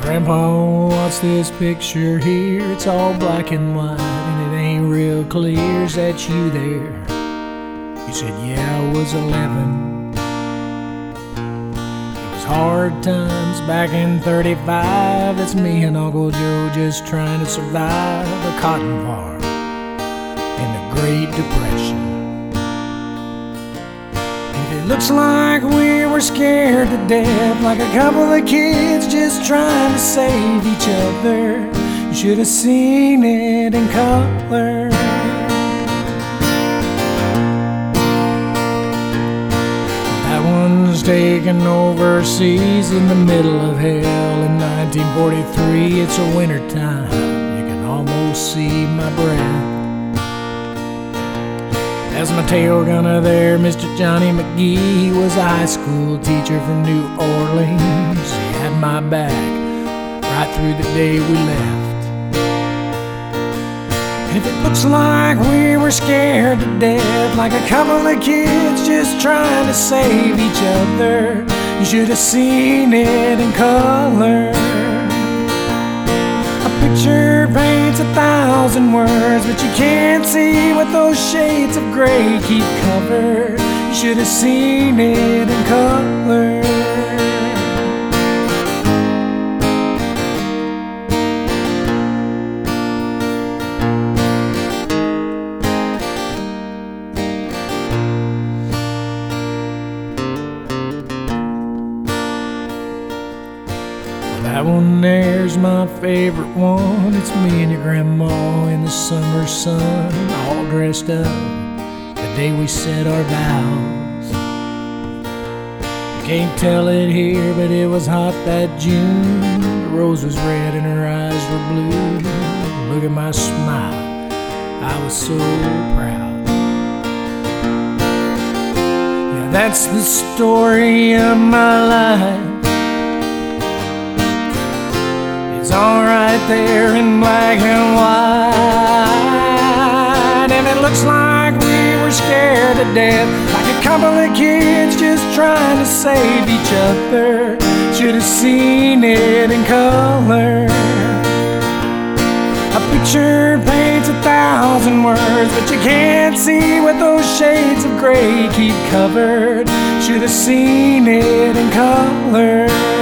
Grandpa, what's this picture here? It's all black and white and it ain't real clear. Is that you there? You said, yeah, I was 11. It was hard times back in 35. That's me and Uncle Joe just trying to survive a cotton farm in the Great Depression. It looks like we were scared to death, like a couple of kids just trying to save each other. You should have seen it in color. That one's taken overseas in the middle of hell in 1943. It's a winter time, you can almost see my breath. As my tail gunner there, Mr. Johnny McGee, was a high school teacher from New Orleans. He had my back right through the day we left. And if it looks like we were scared to death, like a couple of kids just trying to save each other, you should have seen it in color. A picture paints 1,000 words, but you can't see what those shades of gray keep covered. You should have seen it in color. That one there's my favorite one. It's me and your grandma in the summer sun, all dressed up the day we said our vows. You can't tell it here, but it was hot that June. The rose was red and her eyes were blue. Look at my smile, I was so proud. Yeah, that's the story of my life. It's all right there in black and white. And it looks like we were scared to death, like a couple of kids just trying to save each other. Should have seen it in color. A picture paints 1,000 words, but you can't see what those shades of gray keep covered. Should have seen it in color.